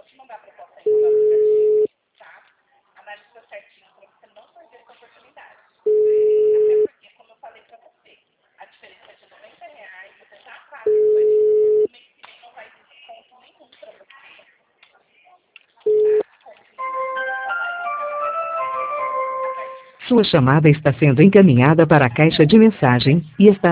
Sua chamada está sendo encaminhada para a caixa de mensagem e está